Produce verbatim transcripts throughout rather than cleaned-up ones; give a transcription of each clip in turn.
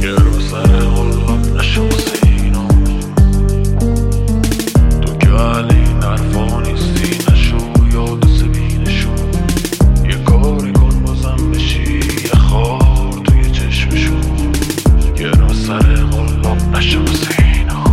یه رو سر غلاب نشم سینا تو که علی نرفا نیستی نشو یاد سبینشو یه کاری کن بازم بشی یه خار توی چشمشو یه رو سر غلاب نشم سینا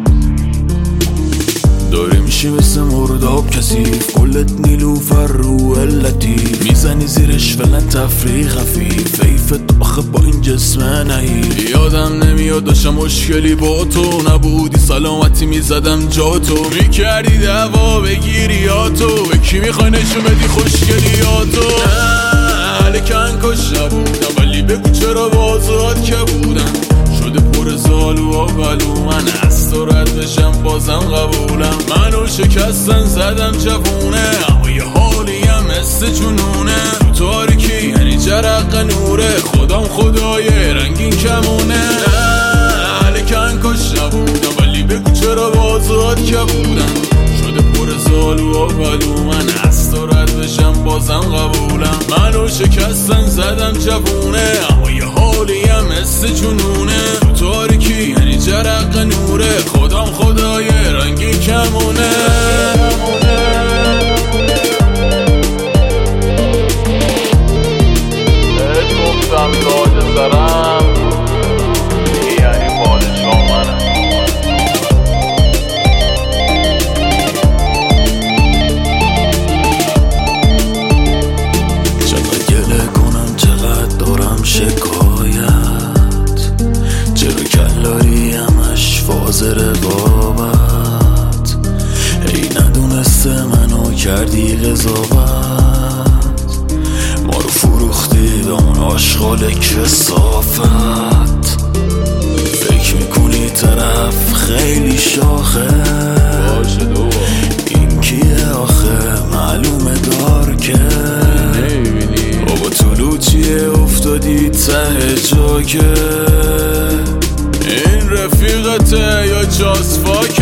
داری میشی مثل مرداب کثیف کلت نیلوفر رو علتی میزنی زیرش فلن تفریح خفیف حیفت آخه با این جسم نهی یادم نمیاد داشتم مشکلی با تو نبودی سلامتی میزدم جا تو میکردی دعوا بگیری یا تو به کی میخوای نشون بدی خوشگلیاتو نه لکن کش نبودم ولی بگو چرا بازات که بودم شده پر زالو و بلو من از تو رد بشم بازم قبولم منو شکستن زدم جوونه اما یه حالیم مثل جنونه تو تاریکی یعنی جرق نوره خدام خدای رنگین کمونه نه لکن کش نبودم ولی بگو چرا بازات که بودم شده پر زالو و بلو من از تو رد بشم بازم قبولم منو شکستن زدم جوونه اما یه حالیم مثل جنونه تو تاریکی یعنی جرق نوره خدام خدای رنگی کمونه بهت گفتم تاج سرم یعنی پادشاه منم چقدر گله کنم چقدر دارم شکایت چرا کلایی همش فاز رقابت ای ندونسته منو کردی قضاوت ما رو فروختی به اون آشغال کثافت فکر میکنی طرف خیلی شاخه این کیه آخه معلومه دار که بابا طلوچیه افتادی ته جاکه این رفیقته یا جاسفاکه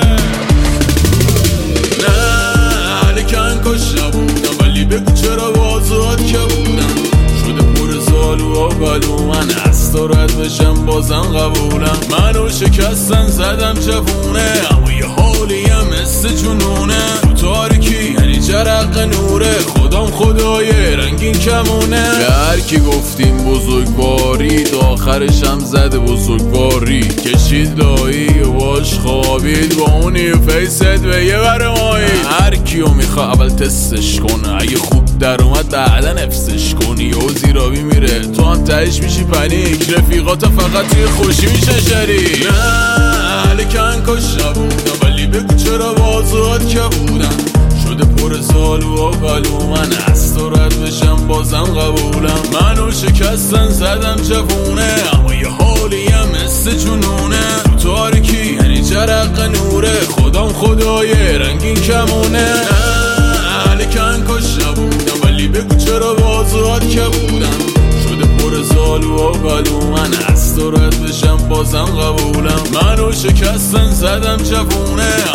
نه لکن کش نبودم ولی بگو چرا بازات که بودم شده پر زالو و بلو من از تو رد بشم بازم قبولم منو شکستن زدم جوونه اما یه حالیم مثل جنونه تو تاریکی یعنی جرق نوره خدام خدای رنگین کمونه به هر کی گفتیم بزرگواری تا آخرش هم زده بزرگواری کشید دایی و باش خوابید با اونی و فیست به یه برمایی هر کیو میخوا اول تستش کنه اگه خوب در اومد بعدا نفسش کنی و زیرابی میره تو هم تهش میشی پنیک رفیقاتا فقط توی خوشی میشه شریک نه لکن کش نبودم ولی بگو چرا بازات که بودم شده پر زالو و بلو من از تو رد بشم بازم قبولم منو شکستن زدم جوونه اما یه حالیم مثل جنونه تو تاریکی یعنی جرق نوره خدام خدای رنگین کمونه نه لکن کش نبودم ولی بگو چرا بازات که بودم شده پر زالو و بلو من از تو رد بشم بازم قبولم منو شکستن زدم جوونه